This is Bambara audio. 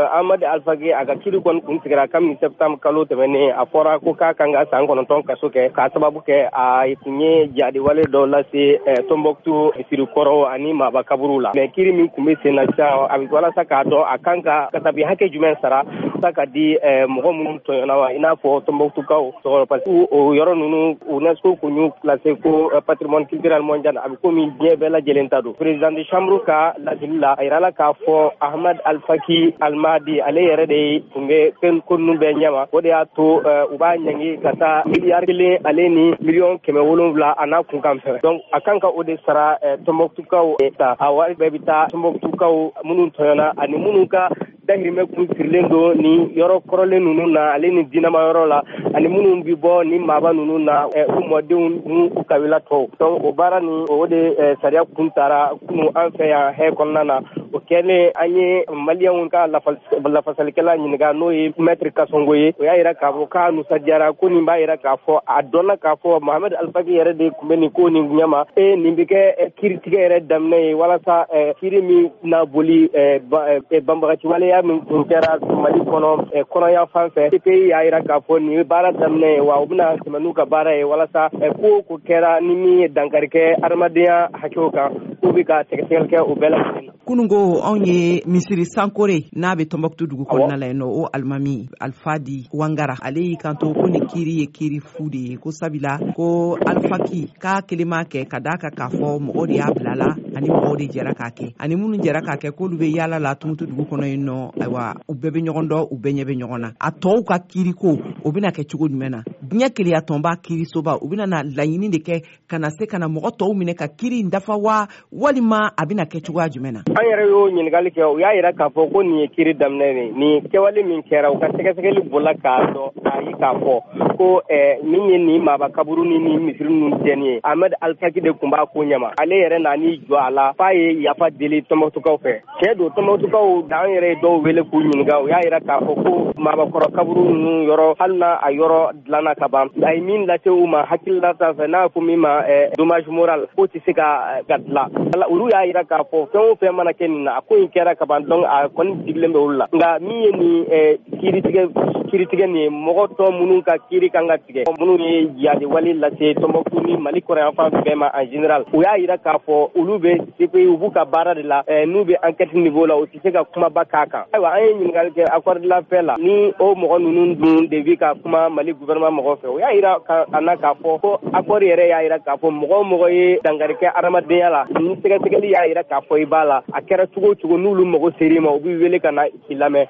Ahmad Alpha Gueye a ka kiiri kɔni kun tigɛra kabini septembre kalo tɛmɛnen a fɔra ko k'a kan ka san 9 kaso kɛ k'a sababu kɛ a tun ye jaadiwale dɔ lase Tombouctou misirikɔrɔw ani Maaba kaburu la mais kiiri min tun bɛ sen na sisan a bɛ walasa k'a dɔn a kan ka tabi hakɛ jumɛn sara sa ka di mɔgɔ minnu tɔɲɔna wa i n'a fɔ Tombouctoukaw tɔgɔ parce que o yɔrɔ ninnu UNESCO kun y'u classé ko patrimoine culturel mondial a bɛ komi diɲɛ bɛɛ lajɛlen ta don président de chambre ka lasili la a yirala k'a fɔ Ahmad Alpha Gueye Almadi ale yɛrɛ de tun bɛ fɛn ko ninnu bɛɛ ɲɛma o de y'a to u b'a ɲangi ka taa miliyari 1 ale ni miliyɔn 700 a n'a kunkan fɛ donc a kan ka o de sara Tombouctoukaw ta a wari bɛɛ bɛ taa Tombouctoukaw minnu tɔɲɔna ani minnu ka dahirimɛ kun sirilen don ni yɔrɔ kɔrɔlen ninnu na ale ni dinama yɔrɔ la ani minnu bi bɔ ni Maaba ninnu na u mɔdenw ni u kabila tɔw donc o baara ni o de sariya kun taara kunu an fɛ yan hɛ kɔnɔna na o kɛlen an ye maliyɛnw ka lafasalikɛla ɲininka n'o ye maître Kasongo ye o y'a yira k'a fɔ k'a nusajara ko nin b'a yira k'a fɔ a dɔnna k'a fɔ Mohamed Alpha Gueye yɛrɛ de tun bɛ nin ko nin ɲɛma nin bɛ kɛ kiiritigɛ yɛrɛ daminɛ ye walasa kiiri min na boli banbagaci waleya min tun kɛra Mali kɔnɔ kɔnɔya fan fɛ CPI y'a yira k'a fɔ nin ye baara daminɛ ye wa u bɛna tɛmɛ n'u ka baara ye walasa ko kɛra ni min ye dankari kɛ adamadenya hakɛw kan k'u bɛ ka sɛgɛsɛgɛli kɛ o bɛɛ lajɛlen. Kunungo anw ye misiri Sankore n'a bɛ Tombouctou dugu kɔnɔna la yen nɔ o alimami Alfadi Wangara ale y'i kanto ko ni kiiri ye kiiri fu de ye ko sabila ko Alpha Gueye k'a kelen m'a kɛ ka d'a kan k'a fɔ mɔgɔw de y'a bila la ani mɔgɔw de jɛra k'a kɛ ani minnu jɛra k'a kɛ k'olu bɛ yaala la Tombouctou dugu kɔnɔ yen nɔ ayiwa u bɛɛ bɛ ɲɔgɔn dɔn u bɛɛ ɲɛ bɛ ɲɔgɔn na a tɔw ka kiiri ko o bɛna kɛ cogo jumɛn na diɲɛ keleya tɔnba kiiri soba u bɛna na laɲini de kɛ ka na se ka na mɔgɔ tɔw minɛ ka kiiri in dafa wa walima a bɛna kɛ cogoya jumɛn na. An yɛrɛ y'o ɲininkali kɛ u y'a yira k'a fɔ ko nin ye kiiri daminɛ nin kɛwale min kɛra u ka sɛgɛsɛgɛli bolila k'a dɔn k'a ye k'a fɔ ko min ye nin Maaba kaburu ni misiri ninnu tiɲɛni ye Ahmed Alpha Gueye de tun b'a ko ɲɛma ale yɛrɛ nan'i jɔ a la f'a ye yafa deli Tombouctoukaw fɛ cɛ don Tombouctoukaw an yɛrɛ ye dɔw wele k'u ɲininka u y'a yira k'a fɔ ko Maabakɔrɔ kaburu ninnu yɔrɔ hali n'a a yɔrɔ dilanna ka ban a ye min lase u ma hakilila sanfɛ n'a ko min ma dommage moral k'o tɛ se ka dilan olu y'a yira k'a fɔ fɛn o fɛn mana kɛ nin na a ko in kɛra ka ban donc a kɔni digilen bɛ olu la nka min ye nin kiiritigɛ nin ye mɔgɔ tɔ minnu ka kiiri kan ka tigɛ minnu ye jaadiwale lase Tombouctou ni Mali kɔrɔ yan fan bɛɛ ma en général u y'a yira k'a fɔ olu bɛ CPI u b'u ka baara de la n'u bɛ enquête niveau la u tɛ se ka kumaba k'a kan ayiwa an ye ɲininkali kɛ accord de la paix la ni o mɔgɔ ninnu dun de bɛ ka kuma Mali gouvernement mɔgɔ fɛ u y'a yira a na k'a fɔ ko accord yɛrɛ y'a yira k'a fɔ mɔgɔ o mɔgɔ ye dankari kɛ adamadenya la ni sɛgɛsɛgɛli y'a yira k'a fɔ i b'a la a kɛra cogo o cogo n'olu mago ser'i ma u b'i wele ka na i lamɛn